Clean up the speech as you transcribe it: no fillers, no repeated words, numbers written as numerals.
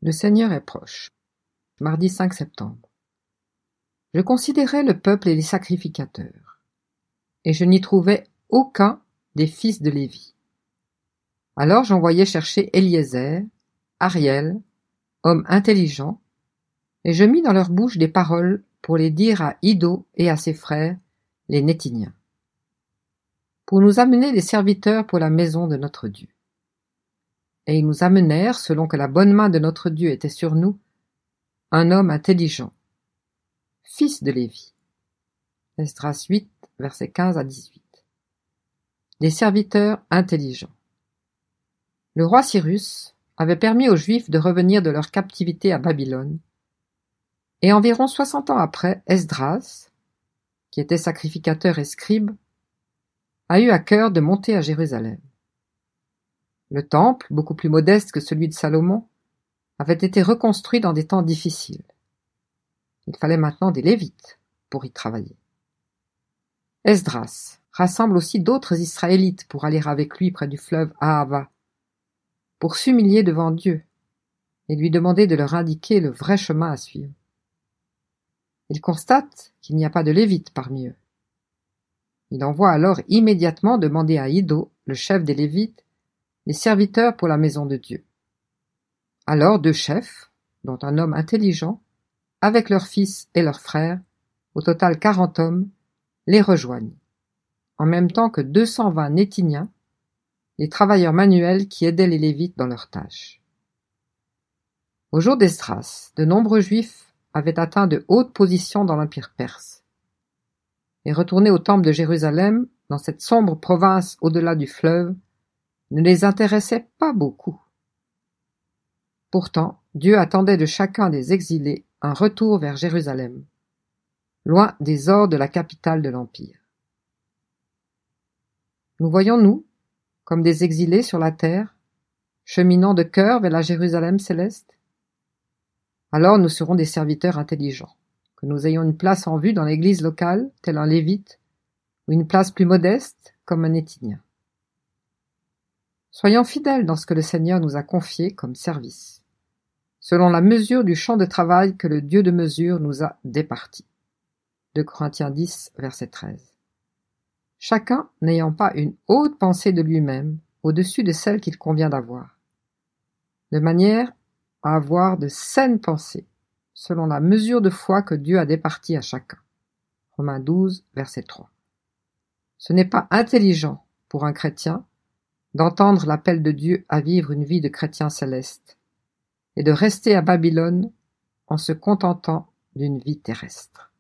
Le Seigneur est proche. Mardi 5 septembre. Je considérais le peuple et les sacrificateurs, et je n'y trouvais aucun des fils de Lévi. Alors j'envoyai chercher Éliézer, Ariel, homme intelligent, et je mis dans leur bouche des paroles pour les dire à Iddo et à ses frères, les Néthiniens, pour nous amener des serviteurs pour la maison de notre Dieu. Et ils nous amenèrent, selon que la bonne main de notre Dieu était sur nous, un homme intelligent, fils de Lévi. Esdras 8, versets 15 à 18. Des serviteurs intelligents. Le roi Cyrus avait permis aux Juifs de revenir de leur captivité à Babylone, et environ 60 ans après, Esdras, qui était sacrificateur et scribe, a eu à cœur de monter à Jérusalem. Le temple, beaucoup plus modeste que celui de Salomon, avait été reconstruit dans des temps difficiles. Il fallait maintenant des Lévites pour y travailler. Esdras rassemble aussi d'autres Israélites pour aller avec lui près du fleuve Ahava, pour s'humilier devant Dieu et lui demander de leur indiquer le vrai chemin à suivre. Il constate qu'il n'y a pas de Lévites parmi eux. Il envoie alors immédiatement demander à Iddo, le chef des Lévites, les serviteurs pour la maison de Dieu. Alors 2 chefs, dont un homme intelligent, avec leurs fils et leurs frères, au total 40 hommes, les rejoignent, en même temps que 220 Néthiniens, les travailleurs manuels qui aidaient les Lévites dans leurs tâches. Au jour d'Esdras, de nombreux Juifs avaient atteint de hautes positions dans l'Empire perse. Et retourner au temple de Jérusalem, dans cette sombre province au-delà du fleuve, ne les intéressait pas beaucoup. Pourtant, Dieu attendait de chacun des exilés un retour vers Jérusalem, loin des ors de la capitale de l'Empire. Nous voyons-nous comme des exilés sur la terre, cheminant de cœur vers la Jérusalem céleste? Alors nous serons des serviteurs intelligents, que nous ayons une place en vue dans l'église locale, tel un lévite, ou une place plus modeste, comme un Néthinien. Soyons fidèles dans ce que le Seigneur nous a confié comme service, selon la mesure du champ de travail que le Dieu de mesure nous a départi. 2 Corinthiens 10, verset 13. Chacun n'ayant pas une haute pensée de lui-même au-dessus de celle qu'il convient d'avoir, de manière à avoir de saines pensées, selon la mesure de foi que Dieu a départie à chacun. Romains 12, verset 3. Ce n'est pas intelligent pour un chrétien d'entendre l'appel de Dieu à vivre une vie de chrétien céleste et de rester à Babylone en se contentant d'une vie terrestre.